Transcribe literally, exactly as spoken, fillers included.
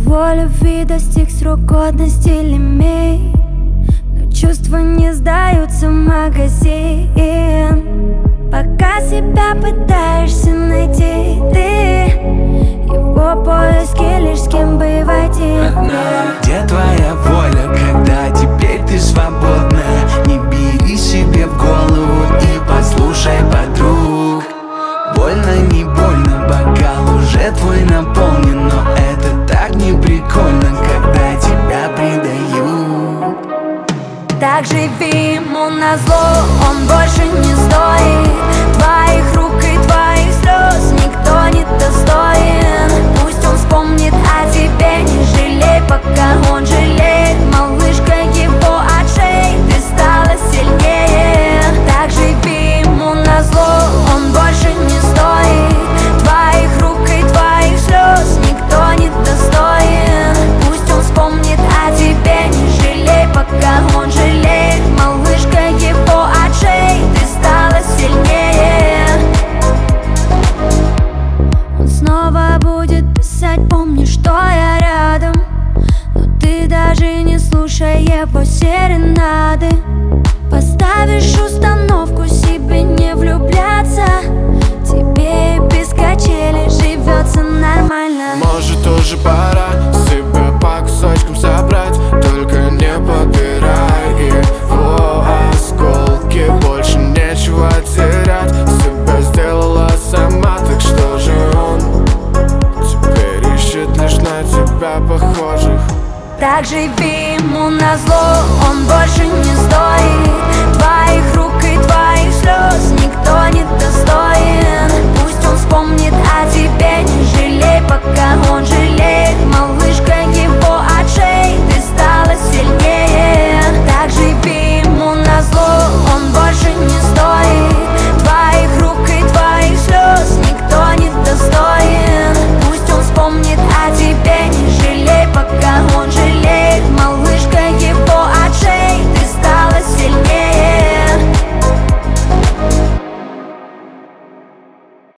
Его любви достиг срок годности лимей, но чувства не сдаются в магазин. Пока себя пытаешься найти ты, его поиски лишь с кем бы войти. Где твоя воля, когда теперь ты свободна? Не бери себе в голову и послушай подруг. Больно, не больно, бокал уже твой наполнен, но это так не прикольно, когда тебя предают. Так живи ему назло, он больше не стоит твоих рук и твоих слез, никто не достоин. Пусть он вспомнит о тебе, не жалей, пока он жалеет. Малышка, его от шеи, ты стала сильнее. Так живи ему назло, он больше не стоит твоих рук и твоих слез, никто не достоин. Пусть он вспомнит о тебе, не жалей, пока он жалеет. Малышка, его от шеи, ты стала сильнее. Он снова будет писать, помни, что я рядом, но ты даже не слушай его серенады. Поставишь установку себе не влюбляться, тебе и без качелей живется нормально. Может, уже пора себя по кусочкам собрать, только не попирай его осколки. Больше нечего терять, себя сделала сама, так что же он теперь ищет лишь на тебя похожих. Так живи ему назло, он больше не стоит твоих рук и твоих слез, никто не достоин. Пусть он вспомнит о тебе, не жалей, пока он жалеет.